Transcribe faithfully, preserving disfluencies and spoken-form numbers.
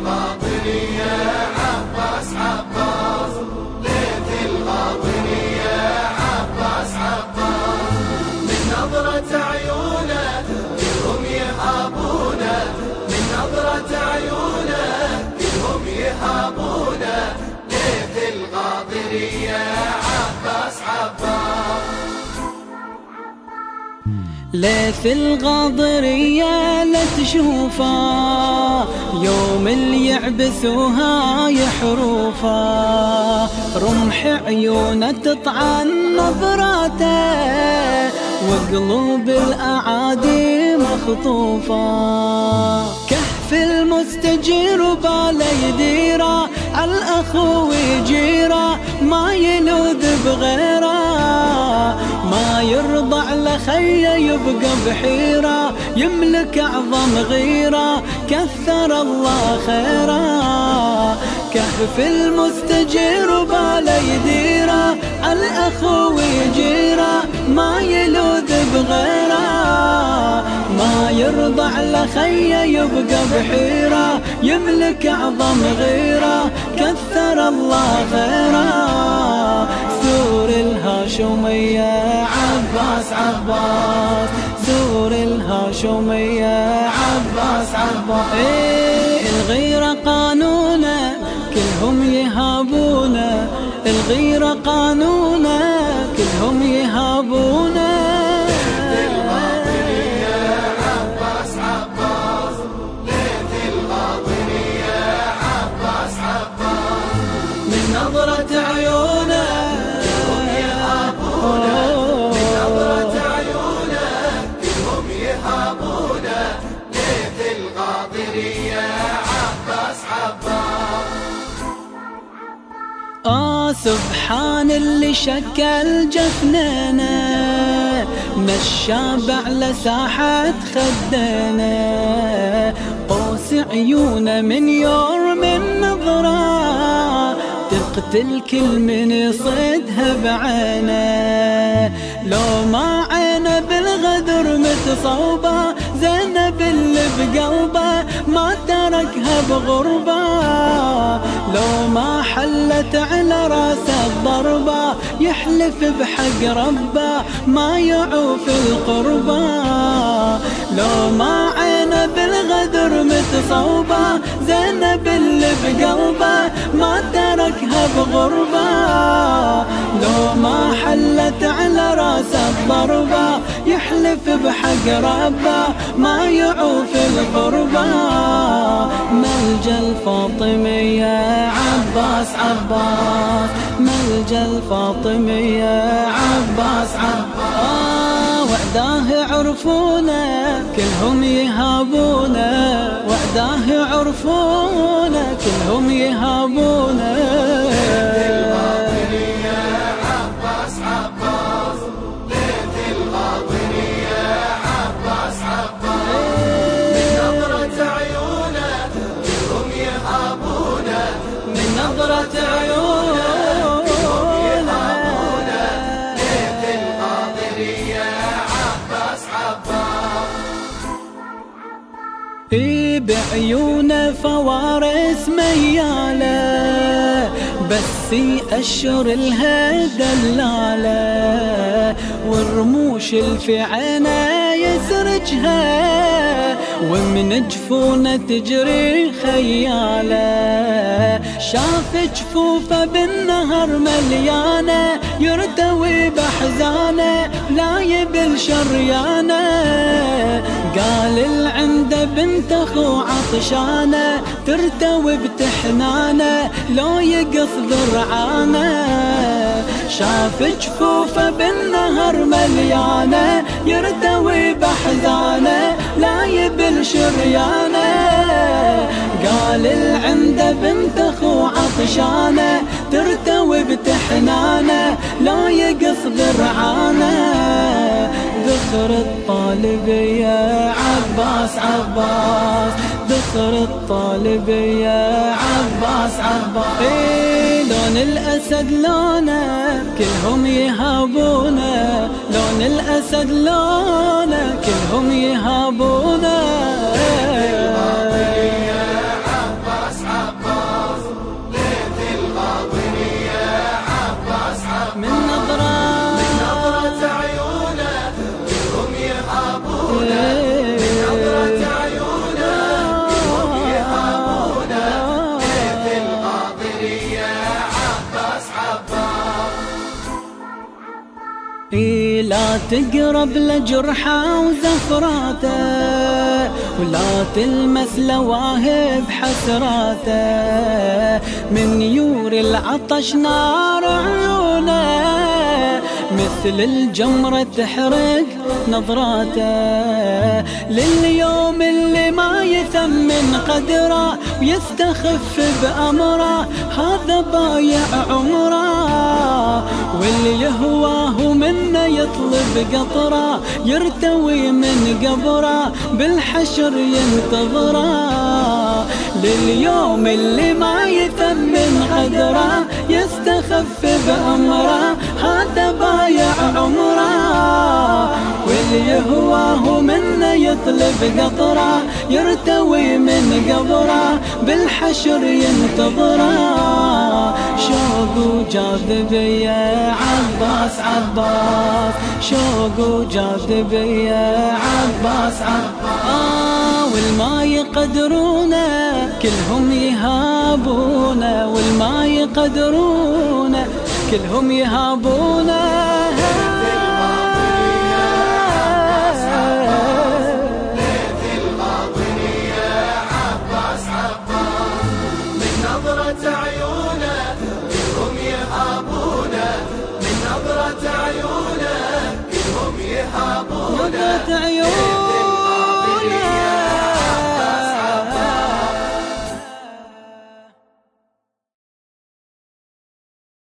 الغاضرية عباس عباس، ليث الغاضرية عباس عباس. من نظرة عيونه كلهم يهابونه، من نظرة عيونه كلهم يهابونه، ليث الغاضرية عباس عباس. ليث الغاضرية لا تشوفه يوم اللي يعبثوها يحروفه، رمح عيونه تطعن نظراته، وقلوب الأعادي مخطوفة. كهف المستجير بالا يديره، عالأخو يجيره ما يلوذ بغيره، ما يرضى على خيه يبقى بحيرة، يملك أعظم غيرة كثر الله خيره. كهف المستجير بالا يديره، عالأخو يجيره ما يلوذ بغيره، ما يرضى على خيه يبقى بحيرة، يملك أعظم غيرة كثر الله خيره. سور الهاشمية عباس عباس، سور الهاشمية عباس عباس. إيه الغيرة قانونه كلهم يهابونه، الغيرة قانونه كلهم يهابونه. نظرة عيونه كلهم يهابونه، من نظرة عيونه كلهم يهابونه، ليث الغاضرية عباس عباس. آه سبحان اللي شكل جفننا، مشى على ساحة خدنا، قوس عيونه من يوم النظرة، تقتل كل من يصيدها بعينه. لو ما عينه بالغدر متصوبة، زينب اللي بقلبه ما تركها بغربة. لو ما حلت على راسه الضربة، يحلف بحق ربه ما يعوف القربة. لو ما عينه بالغدر متصوبة، زينب اللي بقلبه ما تركها بغربة. لو ما حلت على راسه الضربة، يحلف بحق ربه ما يعوف القربة. ملجأ الفاطمية عباس عباس، ملجأ الفاطمية عباس عباس. وعداه يعرفونه كلهم يهابونه، وعداه يعرفونه كلهم يهابونه. ليث الغاضرية عباس عباس، ليث الغاضرية عباس عباس. من نظرة عيونه كلهم يهابونه، من نظرة عيونه كلهم يهابونه، ليث الغاضرية عباس عباس. إيه بعيونه فوارس مياله، بس يأشر لها دلالة، والرموش الفي عينه يسرجها، ومن جفونه تجري خياله. شاف جفوفه بالنهر مليانه، يرتوي بحزانه لا يبل شريانه. قال العنده بنت اخو عطشانه، ترتوي بتحنانه لو يقص ذرعانه. شاف جفوفه بالنهر مليانه، يرتوي بحزانه لا يبل شريانه. قال العنده بنت اخو عطشانه، ترتوي بتحنانه لو يقص ذرعانه. ذخر الطالبية عباس عباس، ذخر الطالبية عباس عباس. إيه لون الأسد لونه كلهم يهابونه، لون الأسد لونه كلهم يهابونه. الغاضرية عباس تقرب لجرحه وزفراته، ولا تلمس لواهب حسراته، من يوري العطش نار عيونه، مثل الجمرة تحرق نظراته. لليوم اللي ما يثمن قدره ويستخف بأمره، هذا بايع عمره، واللي يهواه منه يطلب قطره، يرتوي من قبره بالحشر ينتظره. لليوم اللي ما يثمن قدره يستخف بأمره، هذا بايع عمره، واللي يهواه منه يطلب قطره، يرتوي من قبره بالحشر ينتظره. شوق وجاذبية يا عباس عباس، شوق وجاذبية يا عباس عباس. آه والما يقدرونه كلهم يهابونه، والما يقدرونه كلهم يهابونه. نظرة عيونه